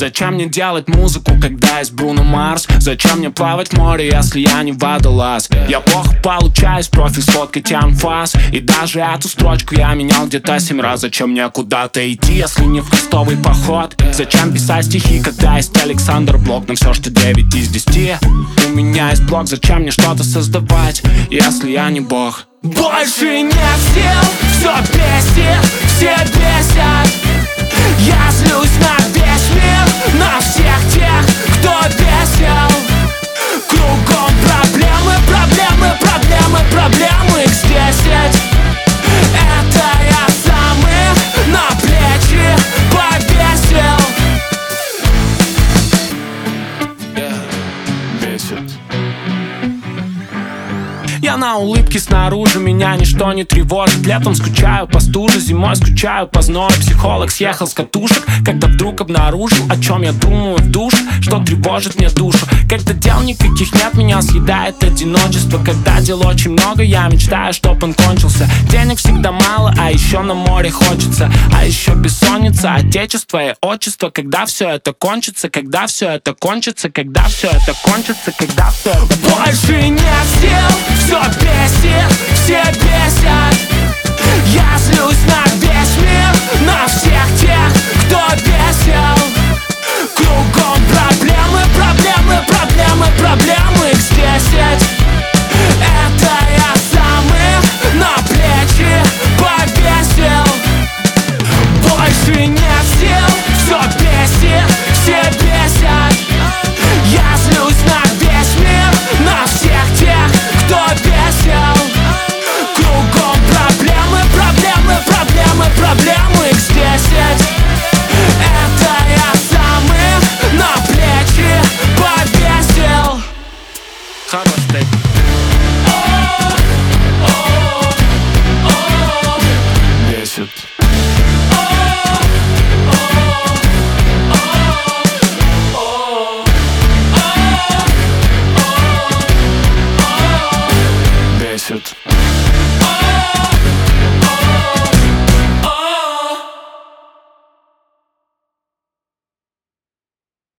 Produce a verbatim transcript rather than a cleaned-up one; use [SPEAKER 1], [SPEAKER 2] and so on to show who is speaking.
[SPEAKER 1] Зачем мне делать музыку, когда есть Бруно Марс? Зачем мне плавать в море, если я не водолаз? Я плохо получаюсь, профиль сфоткать анфас. И даже эту строчку я менял где-то семь раз. Зачем мне куда-то идти, если не в крестовый поход? Зачем писать стихи, когда есть Александр Блок? На все, что девять из десяти. У меня есть блок, зачем мне что-то создавать, если я не бог? Больше нет сил, все бесит, все бесят. Я злюсь на весь мир, на всех тех, кто бесил. Кругом проблемы, проблемы, проблемы, проблемы, их десять. Это я сам их на плечи повесил. Yeah, бесит. Я на улыбке снаружи, меня ничто не тревожит. Летом скучаю по стуже, зимой скучаю по зною. Психолог съехал с катушек, когда вдруг обнаружил, о чем я думаю в душе, что тревожит мне душу. Когда дел никаких нет, меня съедает одиночество. Когда дел очень много, я мечтаю, чтоб он кончился. Денег всегда мало, а еще на море хочется. А еще бессонница, отечество и отчество. Когда все это кончится, когда все это кончится, когда все это кончится, когда все это... Больше нет сил, все бесит, все бесит.